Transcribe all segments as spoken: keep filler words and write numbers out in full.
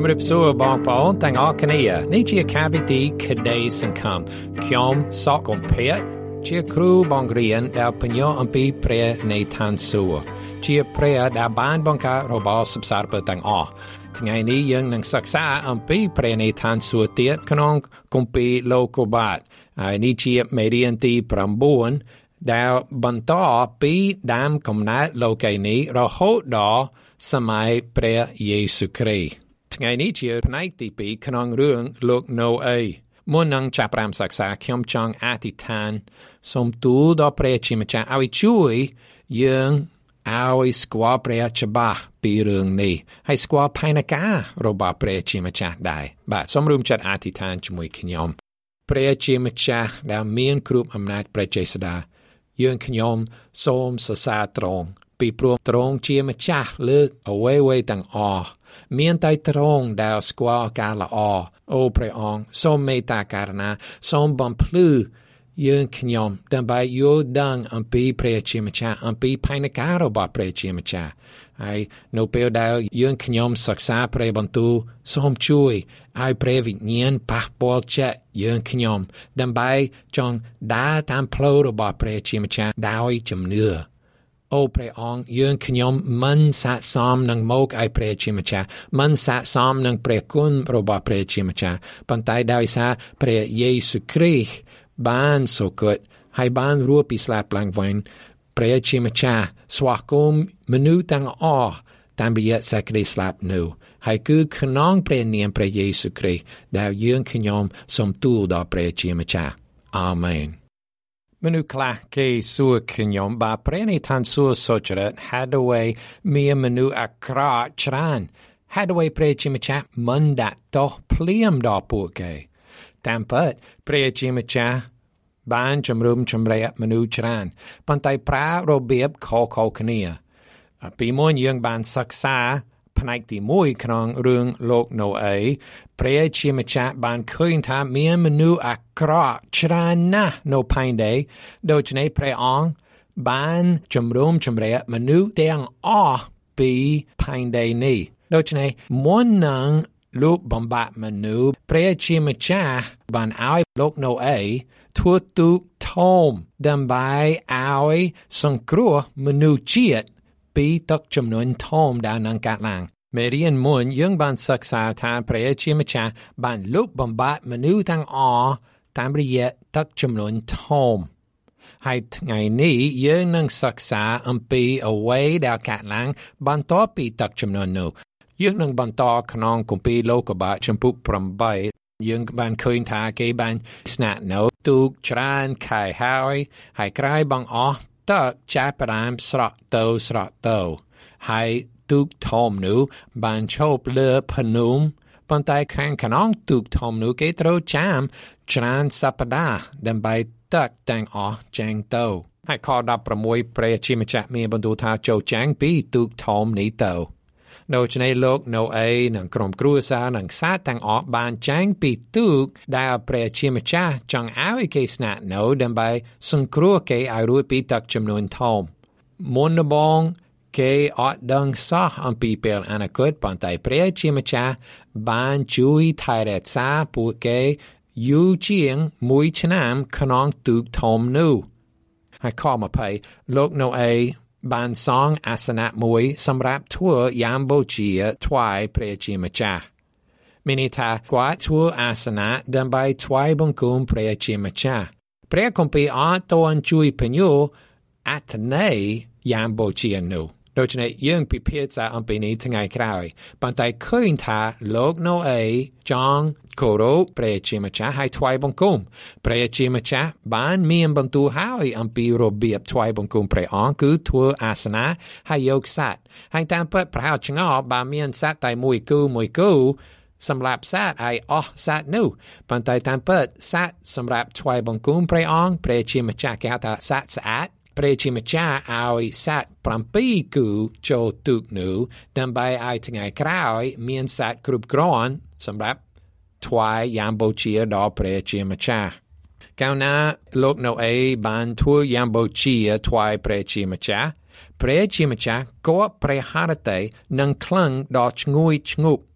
ជំរាបសួរបងប្អូនទាំងអស់គ្នានេះជាកាវិធីក្តីសង្ឃឹមខ្ញុំសកកំភៈជាគ្រូបង្រៀនដែលបញ្យល់អំពីព្រះនៃឋានសួគ៌ជាព្រះដែលបានបង្កើតរបបសព្វសារពើទាំងអស់ថ្ងៃនេះយើងនឹងសិក្សាអំពីព្រះនៃឋានសួគ៌ទៀតក្នុងគម្ពីរលោកុបាទហើយនេះជាមេរៀនទីប្រាំបួនដែលបន្តពីដើមកំណើតលោកីនេះរហូតដល់សម័យព្រះយេស៊ូវគ្រីស្ទថ្ងៃនេះជាផ្នែកទីពីរក្នុងរឿងលោកណូអេមុននឹងចាប់ផ្ដើមសិក្សាខ្ញុំចង់អធិដ្ឋានសូមទូលដល់ព្រះជាម្ចាស់ឲ្យជួយយើងឲ្យស្គាល់ព្រះច្បាស់ពីរឿងនេះហើយស្គាល់ផែនការរបស់ព្រះជាម្ចាស់ដែរបាទសូមរួមចិត្តអធិដ្ឋានជាមួយខ្ញុំព្រះជាម្ចាស់ដែលមានគ្រប់អំណាចព្រះចេស្តាយើងខ្ញុំសូមសរសើរទ្រង់ពីព្រោះទ្រង់ជាម្ចាស់លើអ្វីៗទាំងអស់មានតែទ្រង់ដែលស្គាល់ការល្អអូព្រះអង្គសូមមេត្តាករុណាសូមបំភ្លឺយើងខ្ញុំដើម្បីយល់ដឹងអំពីព្រះជាម្ចាស់អំពីផែនការរបស់ព្រះជាម្ចាស់ហើយនៅពេលដែលយើងខ្ញុំសិក្សាព្រះបន្ទូលសូមជួយឲ្យព្រះវិញ្ញាណប៉ះពាល់ចិត្តយើងខ្ញុំដើម្បីចង់ដើរតាមផ្លូវរបស់ព្រះជាម្ចាស់ដោយជំនឿអូព្រះអង្គយើងខ្ញុំមិនស័ក្តិសមនឹងមកឲ្យព្រះជាម្ចាស់មិនស័ក្តិសមនឹងព្រះគុណរបស់ព្រះជាម្ចាស់ប៉ុន្តែដោយសារព្រះយេស៊ូវគ្រីស្ទបានសុគតហើយបានរស់ពីស្លាប់ឡើងវិញព្រះជាម្ចាស់ស្វាគមន៍មនុស្សទាំងអស់តាមរយៈសេចក្តីស្លាប់នោះហើយគឺក្នុងព្រះនាមព្រះយេស៊ូវគ្រីស្ទដែលយើងខ្ញុំសូមទូលដល់ព្រះជាម្ចាស់អាមែនមនុស្សខ្លះគេសួរខ្ញុំបើព្រះនៃឋានសួគ៌សុចរិតហេតុអ្វីមានមនុស្សអាក្រក់ច្រើនហេតុអ្វីព្រះជាម្ចាស់មិនដាក់ទោសភ្លាមដល់ពួកគេតាមពិតព្រះជាម្ចាស់បានជំរុំជម្រះមនុស្សច្រើនប៉ុន្តែប្រើរបៀបខុសៗគ្នាពីមុនយើងបានសិក្សាផ្នែកទីមួយក្នុងរឿងលោកណូអេព្រះជាម្ចាស់បានឃើញថាមានមនុស្សអាក្រក់ច្រើនណាស់នៅផែនដីដូច្នេះព្រះអង្គបានជំរុំជម្រះមនុស្សទាំងអស់ពីផែនដីនេះដូច្នេះមុននឹងលោកបំបត្តិមនុស្សព្រះជាម្ចាស់បានឲ្យលោកណូអេធ្វើទូកធំដើម្បីឲ្យសង្គ្រោះមនុស្សជាតិពីទឹកជំនន់ធំដែលនឹងកើតឡើងមេរៀនមុនយើងបានសិក្សាថាព្រះជាម្ចាស់បានលុបបំបាត់មនុស្សទាំងអស់តាមរយៈទឹកជំនន់ធំហើយថ្ងៃនេះយើងនឹងសិក្សាអំពីអ្វីដែលកើតឡើងបន្ទាប់ពីទឹកជំនន់នោះយើងនឹងបន្តក្នុងគម្ពីរលោកុបាទចំពុកប្រាំបីយើងបានឃើញថាគេបានស្នាក់នៅទូកច្រើនខែហើយហើយក្រោយបង្អស់ទឹកចាប់ផ្ដើមស្រក់ទៅស្រក់ទៅហើយទូកធំនោះបានឈប់លើភ្នំប៉ុន្តែខាងក្នុងទូកធំនោះគេត្រូវចាំច្រើនសប្តាហ៍ដើម្បីទឹកទាំងអស់ចេញទៅហើយខដប់ប្រាំមួយព្រះជាម្ចាស់មានបន្ទូលថាចូលចាញ់ពីទូកធំនេះទៅដូច្នេះលោកណូអេនិងក្រុមគ្រួសារនិងសត្វទាំងអស់បានចាញ់ពីទូកដែលព្រះជាម្ចាស់ចង់ឲ្យគេស្នាក់នៅដើម្បីសង្គ្រោះគេឲ្យរួចពីទឹកជំនន់ធំមុនដំបូងគេអត់ដឹងសោះអំពីពេលអនាគតប៉ុន្តែព្រះជាម្ចាស់បានជួយថែរក្សាពួកគេយូរជាងមួយឆ្នាំក្នុងទូកធំនោះហើយខម្ភៃលោកណូអេបានសង់អាសនៈមួយសម្រាប់ធ្វើយ៉ាមបូជាថ្វាយព្រះជាម្ចាស់មានន័យថាគាត់ធ្វើអាសនៈដើម្បីថ្វាយបង្គំព្រះជាម្ចាស់ព្រះគម្ពីរអត់ទាន់ជួយពន្យល់អត្ថន័យយ៉ាមបូជានោះដូច្នេះយើងពិភាក្សាអំពីនេះថ្ងៃក្រោយប៉ុន្តែឃើញថាលោកណូអេចង់គោរពព្រះជាម្ចាស់ហើយថ្វាយបង្គំព្រះជាម្ចាស់បានមានបន្ទូលឲ្យអំពីរបៀបថ្វាយបង្គំព្រះអង្គគឺធ្វើអាសនៈហើយយកសត្វហើយតាមពិតប្រហែលឆ្ងល់បើមានសត្វតែមួយគូមួយគូសម្រាប់សត្វឲ្យអស់សត្វនោះប៉ុន្តែតាមពិតសត្វសម្រាប់ថ្វាយបង្គំព្រះអង្គព្រះជាម្ចាស់គេហៅថាសត្វស្អាតព្រះជាម្ចាស់ឲ្យសត្វប្រាំពីរគូចូលទូកនោះដើម្បីឲ្យថ្ងៃក្រោយមានសត្វគ្រប់គ្រាន់សម្រាប់ថ្វាយយ៉ាមបូជាដល់ព្រះជាម្ចាស់កាលណាលោកណូអេបានធ្វើយ៉ាមបូជាថ្វាយព្រះជាម្ចាស់ព្រះជាម្ចាស់ក៏ព្រះハរតីនឹងក្លិនដល់ឈ្ងុយឈ្ងប់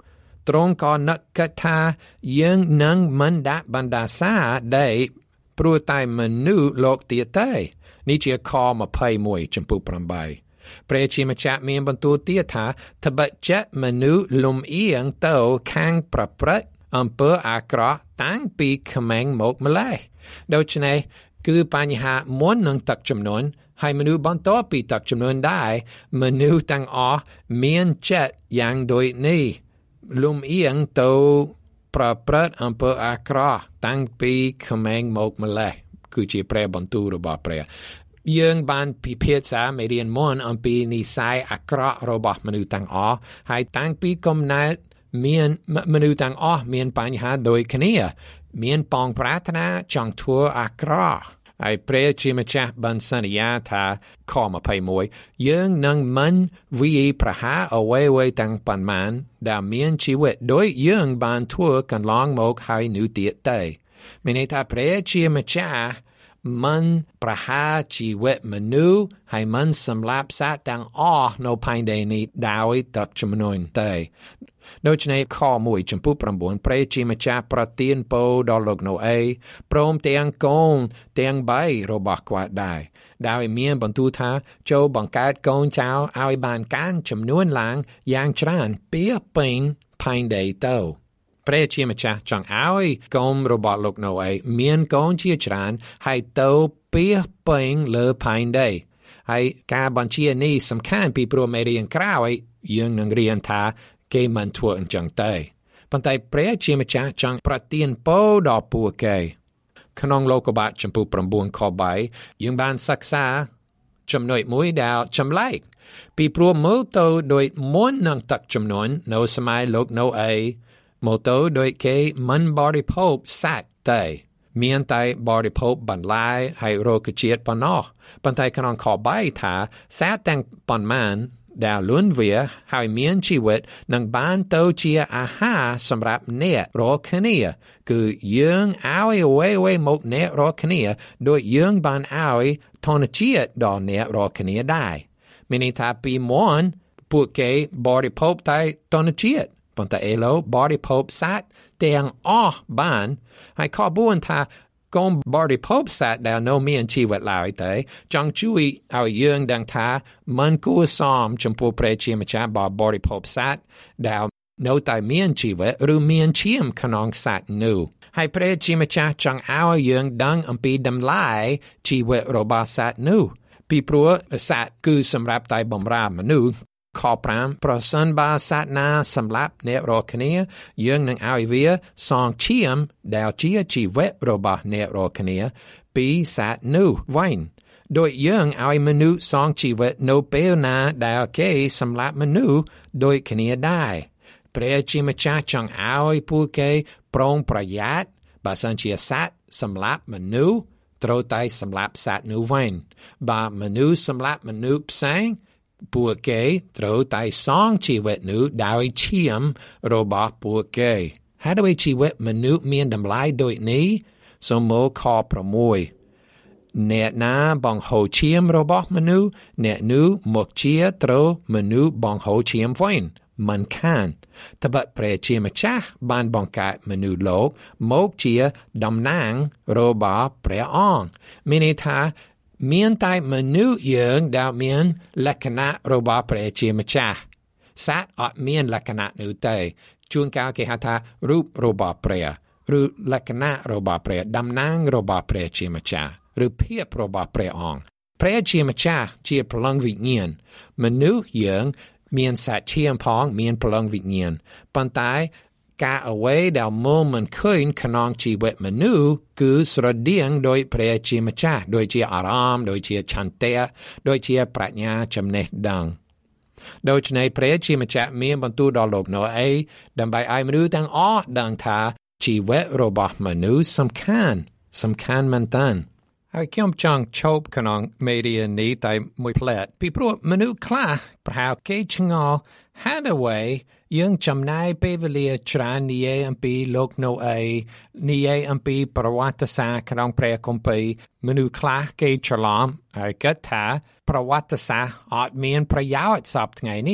ត្រង់ក៏នឹកគិតថាយើងនឹងមិនដាក់បណ្ដាសាได้ព្រោះតែមនុស្សលោកទៀតទេនេះជាខยี่สิบเอ็ดចំពោះแปดព្រះជាម្ចាស់មានបន្ទូលទៀតថាត្បិតចិត្តមនុស្សលំអៀងទៅខាងប្រព្រឹត្តអំពើអាក្រក់តាំងពីក្មេងមកម្ល៉េះដូច្នេះគឺបញ្ហាមុននឹងទឹកជំនន់ហើយមនុស្សបន្ទាប់ពីទឹកជំនន់ដែរមនុស្សទាំងអស់មានចិត្តយ៉ាងដូចនេះលំអៀងទៅប្រព្រឹត្តអំពើអាក្រក់តាំងពីក្មេងមកម្ល៉េះគឺជាព្រះបន្ទូលរបស់ព្រះយើងបានពិភាក្សាមេរៀនមុនអំពីនិស្ស័យអាក្រក់របស់មនុស្សទាំងអស់ហើយតាំងពីកំណើតមានមនុស្សទាំងអស់មានបញ្ហាដូចគ្នាមានប៉ងប្រាថ្នាចង់ធ្វើអាក្រក់ហើយព្រះជាម្ចាស់បានសន្យាថាខยี่สิบเอ็ดយើងនឹងមិនវាយប្រហារអ្វីៗទាំងប៉ុន្មានដែលមានជីវិតដោយយើងបានធ្វើកន្លងមកហើយនោះទៀតទេមានន័យថាព្រះជាម្ចាស់មិនប្រហារជីវិតមនុស្សហើយមិនសម្លាប់សត្វទាំងអស់នៅផែនដីនេះដោយទឹកជំនន់ទេដូច្នេះខមួយចំពោះប្រាំបួនព្រះជាម្ចាស់ប្រទានពរដល់លោកណូអេព្រមទាំងកូនទាំងបីរបស់គាត់ដែរដោយមានបន្ទូលថាចូលបង្កើតកូនចៅឲ្យបានកាន់ចំនួនឡើងយ៉ាងច្រើនពាសពេញផែនដីទៅព្រះជាម្ចាស់ចង់ឲ្យកូនរបស់លោកណូអេមានកូនជាច្រើនហើយទៅពាសពេញលើផែនដីហើយការបញ្ជានេះសំខាន់ពីព្រោះមេរៀនក្រោយយើងនឹងរៀនថាគេមិនធ្វើអញ្ចឹងទេប៉ុន្តែព្រះជាម្ចាស់ចង់ប្រទានពរដល់ពួកគេក្នុងលោកុបាទចំពោះប្រាំបួនខបីយើងបានសិក្សាចំណុចមួយដែលចម្លែកពីព្រោះមើលទៅដោយមុននឹងទឹកជំនន់នៅសម័យលោកណូអេមកទៅដោយគេមិនបរិភោគសត្វទេមានតែបរិភោគបន្លែហើយរុក្ខជាតិប៉ុណ្ណោះប៉ុន្តែក្នុងខបីថាសត្វទាំងប៉ុន្មានដែលលួនវាហើយមានជីវិតនឹងបានទៅជាអាហារសម្រាប់អ្នករាល់គ្នាគឺយើងឲ្យអ្វីៗមកអ្នករាល់គ្នាដោយយើងបានឲ្យធនជាតិដល់អ្នករាល់គ្នាដែរមានន័យថាពីមុនពួកគេបរិភោគតែធនជាតិប៉ុន្តែឥឡូវបរិភោគសត្វទាំងអស់បានហើយខបួនថាកុំបរិភោគសត្វដែលនៅមានជីវិតឡើយទេចង់ជួយឲ្យយើងដឹងថាមិនគួរសមចំពោះព្រះជាម្ចាស់បើបរិភោគសត្វដែលនៅតែមានជីវិតឬមានឈាមក្នុងសត្វនោះហើយព្រះជាម្ចាស់ចង់ឲ្យយើងដឹងអំពីតម្លៃជីវិតរបស់សត្វនោះពីព្រោះសត្វគឺសម្រាប់តែបម្រើមនុស្សខប្រាំប្រសិនបើសត្វណាសម្លាប់អ្នករាល់គ្នាយើងនឹងឲ្យវាសងឈាមដែលជាជីវិតរបស់អ្នករាល់គ្នាពីសត្វនោះវិញដោយយើងឲ្យមនុស្សសងជីវិតនៅពេលណាដែលគេសម្លាប់មនុស្សដូចគ្នាដែរព្រះជាម្ចាស់ចង់ឲ្យពួកគេប្រុងប្រយ័ត្នបើសិនជាសត្វសម្លាប់មនុស្សត្រូវតែសម្លាប់សត្វនោះវិញបើមនុស្សសម្លាប់មនុស្សផ្សេងពួកគេត្រូវតែសងជីវិតនោះដោយឈាមរបស់ពួកគេហើយដោយជីវិតមនុស្សមានតម្លៃដូចនេះសូមមើលខប្រាំមួយអ្នកណាបង្ហូរឈាមរបស់មនុស្សអ្នកនោះមកជាត្រូវមនុស្សបង្ហូរឈាមវិញមិនខានត្បិតព្រះជាម្ចាស់បានបង្កើតមនុស្សលោកមកជាតំណាងរបស់ព្រះអង្គមានន័យថាមានតែមនុស្សយើងដែលមានលក្ខណៈរបស់ព្រះជាម្ចាស់សត្វអត់មានលក្ខណៈនោះទេជួនកាលគេហៅថារូបរបស់ព្រះឬលក្ខណៈរបស់ព្រះតំណាងរបស់ព្រះជាម្ចាស់ឬភាពរបស់ព្រះអង្គព្រះជាម្ចាស់ជាព្រលឹងវិញ្ញាណមនុស្សយើងមានសាច់ឈាមផងមានព្រលឹងវិញ្ញាណប៉ុន្តែការអ្វីដែលមើលមិនឃើញក្នុងជីវិតមនុស្សគឺស្រដៀងដោយព្រះជាម្ចាស់ដូចជាអារម្មណ៍ដូចជាឆន្ទៈដូចជាប្រាជ្ញាចំណេះដឹងដូច្នេះព្រះជាម្ចាស់មានបន្ទូលដល់លោកណូអេដើម្បីឲ្យមនុស្សទាំងអស់ដឹងថាជីវិតរបស់មនុស្សសំខាន់សំខាន់មែនទែនហើយខ្ញុំចង់ជប់ក្នុងមេរៀននេះតែមួយផ្លែតពីព្រោះមនុស្សខ្លះប្រហែលគេឆ្ងល់ហាត់អ្វីយើងចំណាយពេលវេលាច្រើននិយាយអំពីលោកណូអេនិយាយអំពីប្រវត្តិសាស្ត្រក្នុងព្រះគម្ពីរមនុស្សខ្លះគេច្រឡំហើយគិតថាប្រវត្តិសាស្ត្រអត់មានប្រយោជន៍សពថ្ងៃនេះ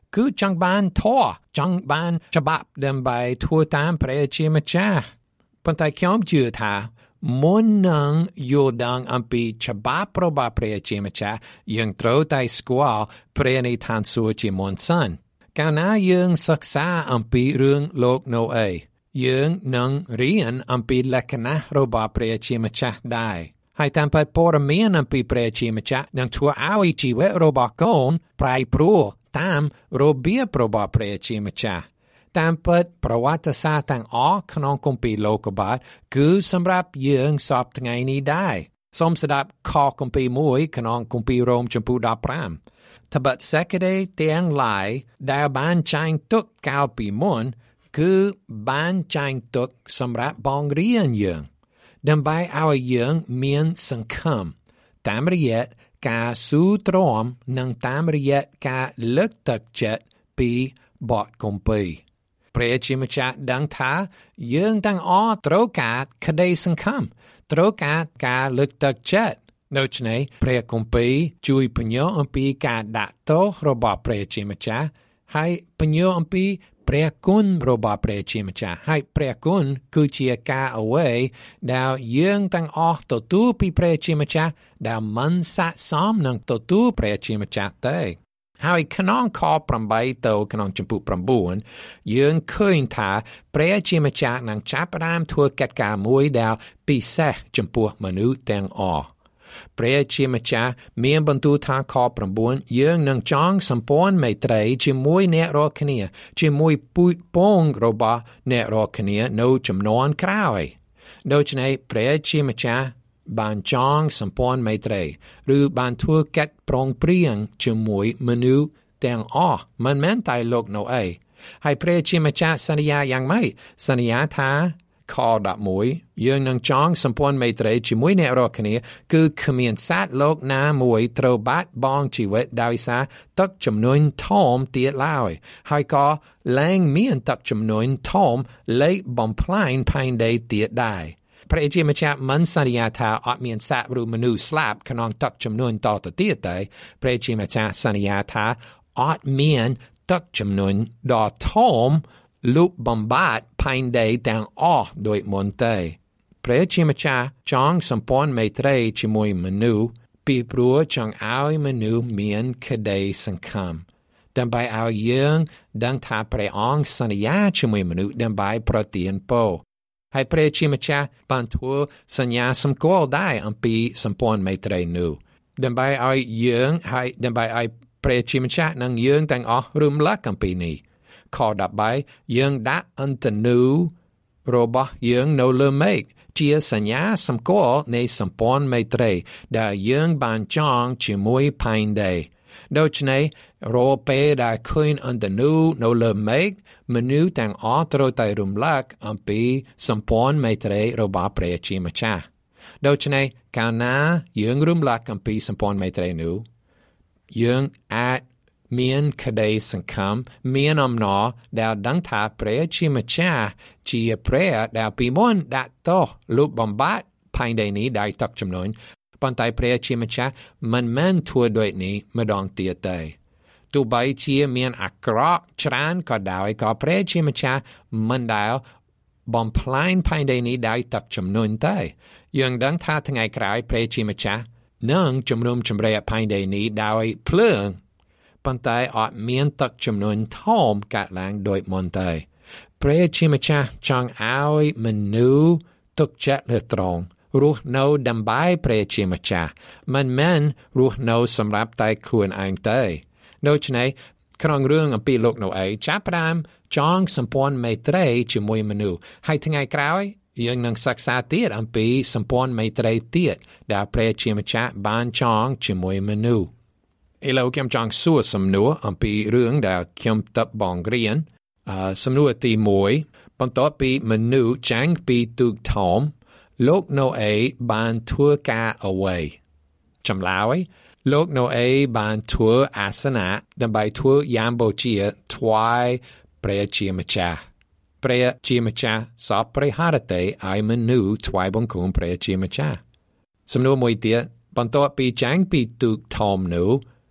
គឺចង់បានធម៌ចង់បានច្បាប់ដើម្បីធ្វើតាមព្រះជាម្ចាស់ប៉ុន្តែខ្ញុំជឿថាមុននឹងយល់ដឹងអំពីច្បាប់របស់ព្រះជាម្ចាស់យើងត្រូវតែស្គាល់ព្រះនៃឋានសួគ៌ជាមុនសិនកាលណាយើងសិក្សាអំពីរឿងលោកណូអេយើងនឹងរៀនអំពីលក្ខណៈរបស់ព្រះជាម្ចាស់ដែរហើយតាមពិតព័ត៌មានអំពីព្រះជាម្ចាស់នឹងធ្វើឲ្យជីវិតរបស់កូនប្រែប្រួលតាមរបៀបរបស់ព្រះជាម្ចាស់តាមពិតប្រវត្តិសាស្ត្រទាំងអស់ក្នុងគម្ពីរលោកុបាទគឺសម្រាប់យើងសពថ្ងៃនេះដែរសូមស្ដាប់ខគម្ពីរមួយក្នុងគម្ពីររ៉ូមចំពោះដប់ប្រាំត្បិតសេចក្តីទាំងឡាយដែលបានចែងទុកកាលពីមុនគឺបានចែងទុកសម្រាប់បង្រៀនយើងដើម្បីឲ្យយើងមានសង្ឃឹមតាមរយៈការស៊ូទ្រាំនិងតាមរយៈការលើកទឹកចិត្តពីបទគម្ពីរព្រះជាម្ចាស់ដឹងថាយើងទាំងអស់ត្រូវការក្តីសង្ឃឹមត្រូវការការលើកទឹកចិត្តដូច្នេះព្រះគម្ពីរជួយពន្យល់អំពីការដាក់ទោសរបស់ព្រះជាម្ចាស់ហើយពន្យល់អំពីព្រះគុណរបស់ព្រះជាម្ចាស់ហើយព្រះគុណគឺជាការអ្វីដែលយើងទាំងអស់ទទួលពីព្រះជាម្ចាស់ដែលមិនស័ក្តិសមនឹងទទួលព្រះជាម្ចាស់ទេហើយក្នុងខប្រាំបីទៅក្នុងចំពោះប្រាំបួនយើងឃើញថាព្រះជាម្ចាស់នឹងចាប់ផ្ដើមធ្វើកិច្ចការមួយដែលពិសេសចំពោះមនុស្សទាំងអស់ព្រះជាម្ចាស់មានបន្ទូលថាខប្រាំបួនយើងនឹងចងសម្ព័ន្ធមេត្រីជាមួយអ្នករាល់គ្នាជាមួយពូជពងរបស់អ្នករាល់គ្នានៅចំនួនក្រោយដូច្នេះព្រះជាម្ចាស់បានចងសម្ព័ន្ធមេត្រីឬបានធ្វើកិច្ចប្រឹងប្រែងជាមួយមនុស្សទាំងអស់មិនមែនតែលោកណូអេហើយព្រះជាម្ចាស់សន្យាយ៉ាងម៉េចសន្យាថាខដប់មួយយើងនឹងចងសម្ព័ន្ធមេត្រីជាមួយអ្នករាល់គ្នាគឺគ្មានសត្វលោកណាមួយត្រូវបាត់បង់ជីវិតដោយសារទឹកជំនន់ធំទៀតឡើយហើយក៏លែងមានទឹកជំនន់ធំលេបបំផ្លាញផែនដីទៀតដែរព្រះជាម្ចាស់មិនសន្យាថាអត់មានសត្វឬមនុស្សស្លាប់ក្នុងទឹកជំនន់តទៅទៀតទេព្រះជាម្ចាស់សន្យាថាអត់មានទឹកជំនន់ដ៏ធំលុបបំបាត់ផែនដីទាំងអស់ដោយមុនទេព្រះជាម្ចាស់ចងសម្ព័ន្ធមេត្រីជាមួយមនុស្សពីព្រោះចង់ឲ្យមនុស្សមានក្តីសង្ឃឹមដើម្បីឲ្យយើងដឹងថាព្រះអង្គសន្យាជាមួយមនុស្សដើម្បីប្រទានពរហើយព្រះជាម្ចាស់បានធ្វើសញ្ញាសម្គាល់ដែរអំពីសម្ព័ន្ធមេត្រីនោះដើម្បីឲ្យយើងហើយដើម្បីឲ្យព្រះជាម្ចាស់និងយើងទាំងអស់រំលឹកអំពីនេះខដប់បីយើងដាក់អន្តនូរបស់យើងនៅលើមេឃជាសញ្ញាសម្គាល់នៃសម្ព័ន្ធមេត្រីដែលយើងបានចងជាមួយផែនដីដូច្នេះរាល់ពេលដែលឃើញអន្តនូនៅលើមេឃមនុស្សទាំងអស់ត្រូវតែរំលឹកអំពីសម្ព័ន្ធមេត្រីរបស់ព្រះជាម្ចាស់ដូច្នេះកាលណាយើងរំលឹកអំពីសម្ព័ន្ធមេត្រីនោះយើងអាចមានក្តីសង្ឃឹមមានអំណរដែលដឹងថាព្រះជាម្ចាស់ជាព្រះដែលពីមុនដាក់ទោសលុបបំបាត់ផែនដីនេះដោយទឹកជំនន់ប៉ុន្តែព្រះជាម្ចាស់មិនមែនធ្វើដូចនេះម្ដងទៀតទេទោះបីជាមានអាក្រក់ច្រើនក៏ដោយក៏ព្រះជាម្ចាស់មិនដែលបំផ្លាញផែនដីនេះដោយទឹកជំនន់ទេយើងដឹងថាថ្ងៃក្រោយព្រះជាម្ចាស់នឹងជំនុំជម្រះផែនដីនេះដោយភ្លើងប៉ុន្តែអត់មានទឹកជំនន់ធំកើតឡើងដោយមុនទេព្រះជាម្ចាស់ចង់ឲ្យមនុស្សទុកចិត្តលើត្រង់រស់នៅដើម្បីព្រះជាម្ចាស់មិនមែនរស់នៅសម្រាប់តែខ្លួនឯងទេដូច្នេះក្នុងរឿងអំពីលោកណូអេចាប់ផ្ដើមចងសម្ព័ន្ធមេត្រីជាមួយមនុស្សហើយថ្ងៃក្រោយយើងនឹងសិក្សាទៀតអំពីសម្ព័ន្ធមេត្រីទៀតដែលព្រះជាម្ចាស់បានចងជាមួយមនុស្សឥឡូវខ្ញុំចង់សួរសំណួរអំពីរឿងដែលខ្ញុំតបបងរៀនសំណួរទីមួយបន្ទាប់ពីមនុស្សចាញ់ពីទូកធំលោកណូអេបានធ្វើការអ្វីចម្លើយលោកណូអេបានធ្វើអាសនៈដើម្បីធ្វើយ៉ាមបូជាថ្វាយព្រះជាម្ចាស់ព្រះជាម្ចាស់សពព្រះハរតេឲ្យមនុស្សថ្វាយបង្គំព្រះជាម្ចាស់សំណួរមួយទៀតបន្ទាប់ពីចាញ់ពីទូកធំនោះ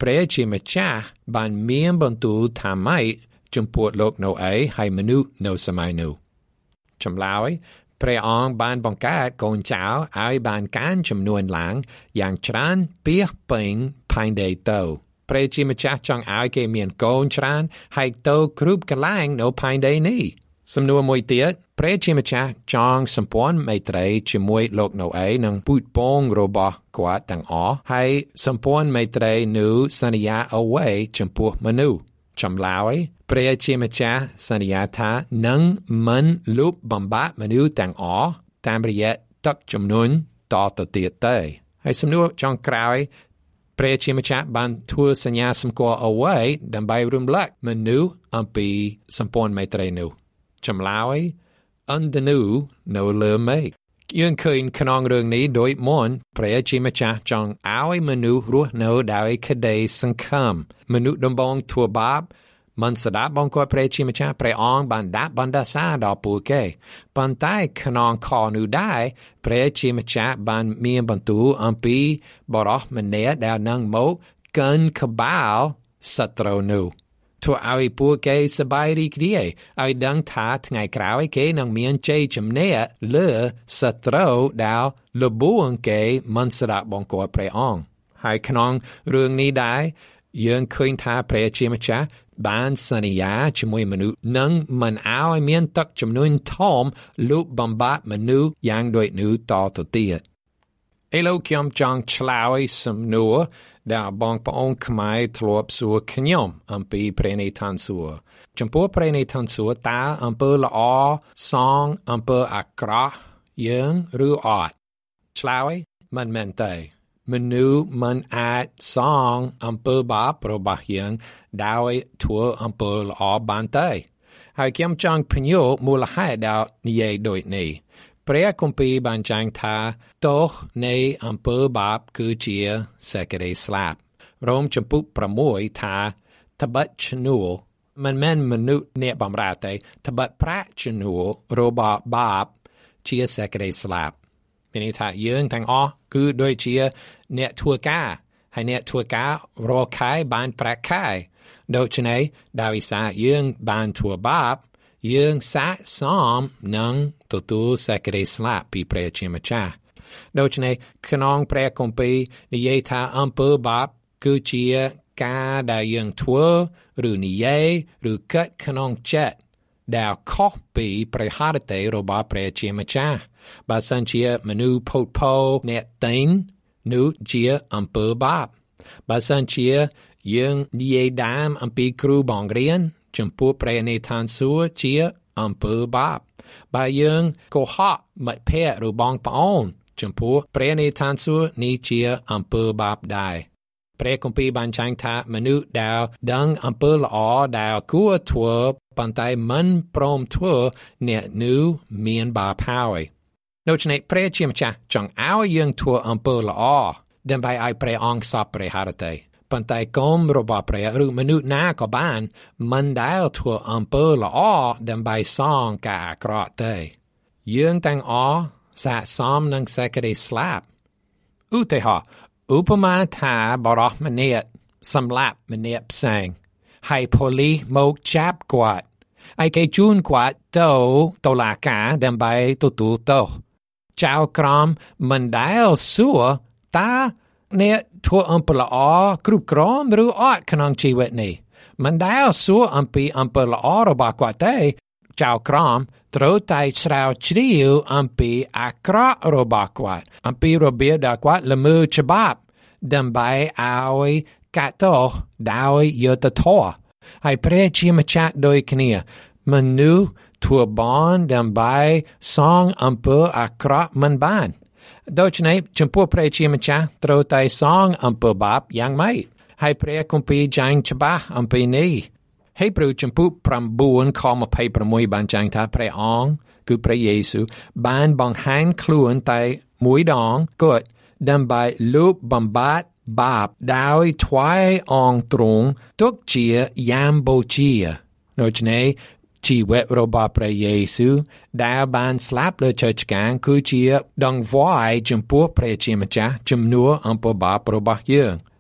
ព្រះជាម្ចាស់បានមានបន្ទូលថាម៉េចចំពោះលោកណូអេហើយមនុស្សនៅសម័យនោះចម្លើយព្រះអង្គបានបង្កើតកូនចៅឲ្យបានកាន់ចំនួនឡើងយ៉ាងច្រើនពីពេញផែនដីទៅព្រះជាម្ចាស់ចង់ឲ្យគេមានកូនច្រើនហើយទៅគ្រប់កន្លែងនៅផែនដីនេះសំណួរមួយទៀតព្រះជាម្ចាស់ចង់សម្ព័ន្ធមេត្រីជាមួយលោកណូអេនិងពូជពងរបស់គាត់ទាំងអស់ហើយសម្ព័ន្ធមេត្រីនោះសន្យាអ្វីចំពោះមនុស្សចម្លើយព្រះជាម្ចាស់សន្យាថានឹងមិនលុបបំបាត់មនុស្សទាំងអស់តាមរយៈទឹកជំនន់តទៅទៀតទេហើយសំណួរចុងក្រោយព្រះជាម្ចាស់បានធ្វើសញ្ញាសម្គាល់អ្វីដើម្បីរំលឹកមនុស្សអំពីសម្ព័ន្ធមេត្រីនោះចម្លើយអន្តនូនៅលើមេឃយើងឃើញក្នុងរឿងនេះដោយមុនព្រះជាម្ចាស់ចង់ឲ្យមនុស្សរស់នៅដោយក្តីសង្ឃឹមមនុស្សដំបងធ្វើបាបមិនស្ដាប់បង្គាប់ព្រះជាម្ចាស់ព្រះអង្គបានដាក់បណ្ដាសាដល់ពួកគេប៉ុន្តែក្នុងខនោះដែរព្រះជាម្ចាស់បានមានបន្ទូលអំពីបរិសុទ្ធម្នាក់ដែលនឹងមកកាន់ក្បាលសត្រូវនោះធ្វើឲ្យពួកគេសប្បាយរីករាយឲ្យដឹងថាថ្ងៃក្រោយគេនឹងមានជ័យជំនះលើសត្រូវដែលលបួងគេមិនស្ដាប់បង្គាប់ព្រះអង្គហើយក្នុងរឿងនេះដែរយើងឃើញថាព្រះជាម្ចាស់បានសន្យាជាមួយមនុស្សនឹងមិនឲ្យមានទឹកជំនន់ធំលុបបំបាត់មនុស្សយ៉ាងដូចនោះតទៅទៀតឥឡូវខ្ញុំចង់ឆ្លើយសំណួរដែលបងប្អូនខ្មែរធ្លាប់សួរខ្ញុំអំពីព្រះនិទានសួរចំពោះព្រះនិទានសួរតើអំពើល្អសងអំពើអាក្រក់យើងឬអត់ឆ្លើយមិនមែនទេមនុស្សមិនអាចសងអំពើបាបរបស់យើងដោយធ្វើអំពើល្អបានទេហើយខ្ញុំចង់ពន្យល់មូលហេតុដែលនិយាយដូចនេះព្រះគម្ពីរបានចែងថាទោសនៃអំពើបាបគឺជាសេចក្តីស្លាប់រ៉ូមចំពុកប្រាំមួយថាត្បិតឈ្នួលមិនមែនមនុស្សអ្នកបម្រើទេត្បិតប្រាក់ឈ្នួលរបស់បាបជាសេចក្តីស្លាប់មានន័យថាយើងទាំងអស់គឺដូចជាអ្នកធ្វើការហើយអ្នកធ្វើការរកខែបានប្រាក់ខែដូច្នេះដោយសារយើងបានធ្វើបាបយើងសាកសមនឹងទទួលសេចក្តីស្លាប់ពីព្រះជាម្ចាស់ដូច្នេះក្នុងព្រះគម្ពីរនិយាយថាអំពើបាបគឺជាការដែលយើងធ្វើឬនិយាយឬគិតក្នុងចិត្តដែលខុសពីព្រះハរតីរបស់ព្រះជាម្ចាស់បើសិនជាមនុស្សផុតផុលអ្នកតែងនោះជាអំពើបាបបើសិនជាយើងនិយាយដើមអំពីគ្រូបង្រៀនចំពោះព្រះនិទានសួរជាអំពើបាបបើយើងកុហកមិត្តភក្តិឬបងប្អូនចំពោះព្រះនិទានសួរនេះជាអំពើបាបដែរព្រះគម្ពីរបានចែងថាមនុស្សដែលដឹងអំពើល្អដែលគួរធ្វើប៉ុន្តែមិនព្រមធ្វើអ្នកនោះមានបាបហើយដូច្នេះព្រះជាម្ចាស់ចង់ឲ្យយើងធ្វើអំពើល្អដើម្បីឲ្យព្រះអង្គសពព្រះハរតីប៉ុន្តែកុំរបស់ព្រះឬមនុស្សណាក៏បានមិនដែលធ្វើអំពើល្អដើម្បីសងការអាក្រក់ទេយើងទាំងអស់សាកសមនឹងសេចក្តីស្លាប់ឧទាហរណ៍ឧបមាថាបរិសុទ្ធម្នាក់សម្លាប់ម្នាក់ផ្សេងហើយប៉ូលីសមកចាប់គាត់ហើយគេជូនគាត់ទៅតុលាការដើម្បីទទួលទោសចៅក្រមមិនដែលសួរតើអ្នកធ្វើអំពើល្អគ្រប់គ្រាន់ឬអត់ក្នុងជីវិតនេះមិនដែលសួរអំពីអំពើល្អរបស់គាត់ទេចៅក្រមត្រូវតែស្រាវជ្រាវអំពីអាក្រក់របស់គាត់អំពីរបៀបដែលគាត់ល្មើសច្បាប់ដើម្បីឲ្យកាត់ទោសដោយយុត្តិធម៌ហើយព្រះជាម្ចាស់ដូចគ្នាមនុស្សធ្វើបានដើម្បីសងអំពើអាក្រក់មិនបានដូច្នេះចំពោះព្រះជាម្ចាស់ត្រូវតែសងអំពើបាបយ៉ាងម៉េចហើយព្រះគម្ពីរចែងច្បាស់អំពីនេះហេព្រើរចំពុកប្រាំបួនខម្ភៃប្រាំមួយបានចែងថាព្រះអង្គគឺព្រះយេស៊ូវបានបង្ហាញខ្លួនតែមួយដងគត់ដើម្បីលុបបំបាត់បាបដោយថ្វាយអង្គទ្រង់ទុកជាយ៉ាមបូជាដូច្នេះជីវិតរបស់ព្រះយេស៊ូវដែលបានស្លាប់លើឈើឆ្កាងគឺជាដង្វាយចំពោះព្រះជាម្ចាស់ជំនួសអំពើបាបរបស់យើង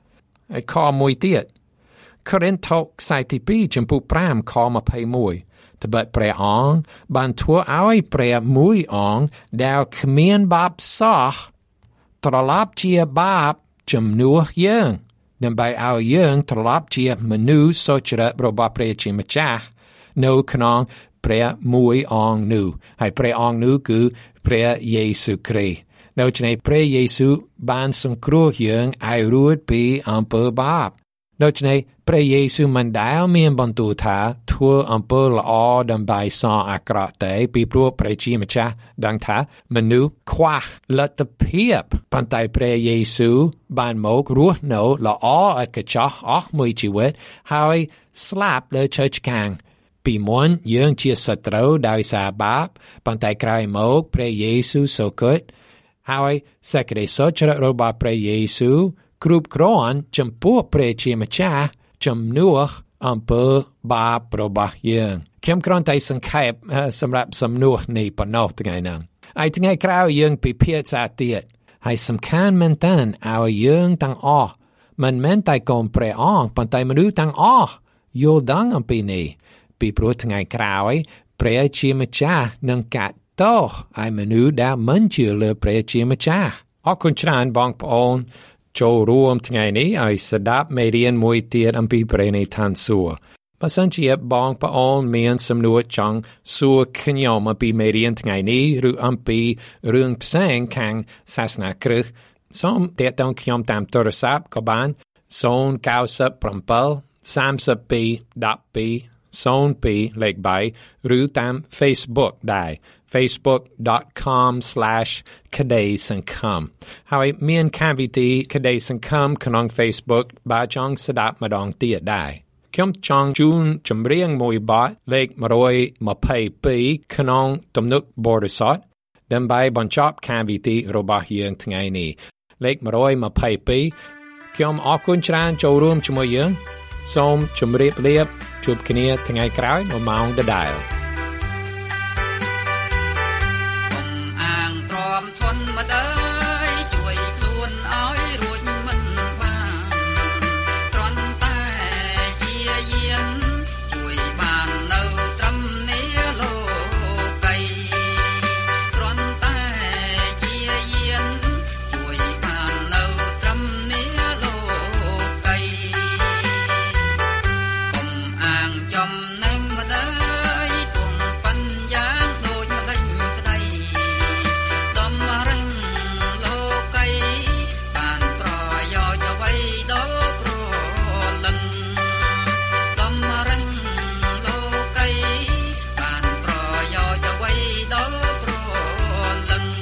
ហើយខមួយទៀតកូរិនថូសខ្សែទីពីរចំពោះប្រាំខម្ភៃមួយត្បិតព្រះអង្គបានធ្វើឲ្យព្រះមួយអង្គដែលគ្មានបាបសោះត្រឡប់ជាបាបជំនួសយើងដើម្បីឲ្យយើងត្រឡប់ជាមនុស្សសុចរិតរបស់ព្រះជាម្ចាស់នៅក្នុងព្រះមួយអង្គនោះហើយព្រះអង្គនោះគឺព្រះយេស៊ូវគ្រីស្ទដូច្នេះព្រះយេស៊ូវបានសង្គ្រោះយើងឲ្យរួចពីអំពើបាបដូច្នេះព្រះយេស៊ូវមិនដែលមានបន្ទូលថាធ្វើអំពើល្អដើម្បីសងអាក្រក់ទេពីព្រោះព្រះជាម្ចាស់ដឹងថាមនុស្សខ្វះលទ្ធភាពប៉ុន្តែព្រះយេស៊ូវបានមករស់នៅល្អឥតខ្ចោះអស់មួយជីវិតហើយស្លាប់លើឈើឆ្កាងពីមុនយើងជាសត្រូវដោយសារបាបប៉ុន្តែក្រោយមកព្រះយេស៊ូវសូវគិតហើយសេចក្តីសុចរិតរបស់ព្រះយេស៊ូវគ្រប់គ្រាន់ចំពោះព្រះជាម្ចាស់ជំនួសអំពើបាបរបស់យើងខ្ញុំគ្រាន់តែសង្ខេបសម្រាប់សំណួរនេះប៉ុណ្ណោះថ្ងៃហ្នឹងហើយថ្ងៃក្រោយយើងពិភាក្សាទៀតហើយសំខាន់មែនតើឲ្យយើងទាំងអស់មិនមែនតែកូនព្រះអង្គប៉ុន្តែមនុស្សទាំងអស់យល់ដឹងអំពីនេះពីព្រោះថ្ងៃក្រោយព្រះជាម្ចាស់នឹងកាត់ទោសឲ្យមនុស្សដែលមិនជឿលើព្រះជាម្ចាស់អរគុណច្រើនបងប្អូនចូលរួមថ្ងៃនេះឲ្យស្ដាប់មេរៀនមួយទៀតអំពីព្រះនៃឋានសួគ៌បើសិនជាបងប្អូនមានសំណួរចង់សួរខ្ញុំអំពីមេរៀនថ្ងៃនេះឬអំពីរឿងផ្សេងខាងសាសនាគ្រិស្តសូមទាក់ទងខ្ញុំតាមទូរស័ព្ទក៏បានศูนย์ เก้า เจ็ด สาม สอง สอง ศูนย์ ពីរ លេខបីឬតាម Facebook ដែរ facebook.com slash ក្តីសង្ឃឹមហើយមានកម្មវិធីក្តីសង្ឃឹមក្នុង Facebook បើចង់ស្ដាប់ម្ដងទៀតដែរខ្ញុំចង់ជូនចម្រៀងមួយបទលេខmột trăm hai mươi haiក្នុងទំនុកបរិសុទ្ធដើម្បីបញ្ចប់កម្មវិធីរបស់យើងថ្ងៃនេះលេខmột trăm hai mươi haiខ្ញុំអរគុណច្រើនចូលរួមជាមួយយើងសូមជម្រាបលាជួបគ្នាថ្ងៃក្រោយមួយម៉ោងដដែលអាងទ្រាំធន់មកអើយជួយខ្លួនឲ្យរួចមិនបានត្រន់តែជាយានជួយបាននៅត្រឹមនេះលោកីត្រន់តែជាយានជួយបាននៅត្រឹមនេះលោកីកុំអាងចំណេញមកអើយទុំប៉ិនយ៉ាងដូចមកដេញក្តីដំរឹងលោកីបានប្រយោជន៍អ្វីដល់ប្រលឹងដំរឹងលោកីបានប្រយោជន៍អ្វីដល់ប្រលឹង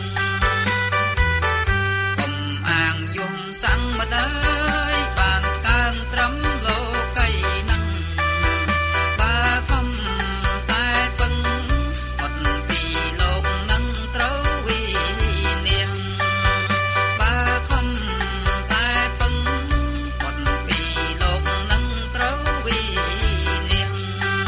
កុំអាងយំសាំងមកអើយបានកើងត្រឹមលោកីនឹងបើខំតែពឹងអត់ពីលោកនឹងត្រូវវិនាងបើខំតែពឹងអត់ពីលោកនឹងត្រូវវិនាង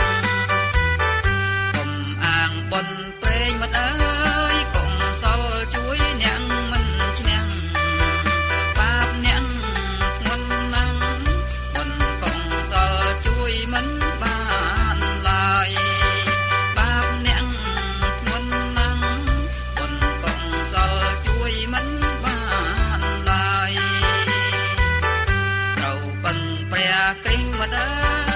កុំអាងបនព្រេងមកអើយកុំសល់ជួយអ្នកមិនឈ្នះបាបអ្នកធ្ងន់ណាស់បនកុំសល់ជួយមិនបានឡើយបាបអ្នកធ្ងន់ណាស់បនកុំសល់ជួយមិនបានឡើយត្រូវពឹងព្រះគ្រីស្ទមកអើយ